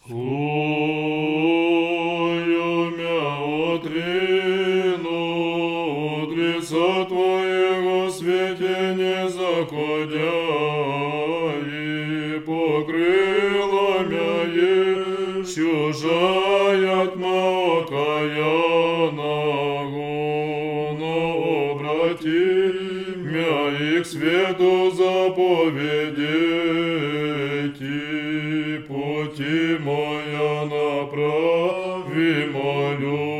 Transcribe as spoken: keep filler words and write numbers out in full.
Хую мя отрину от лица Твоего свете не заходя, и покрыла мя чужая тьма окаянного, но обрати мя и к свету заповедей, пути моя направи, молю.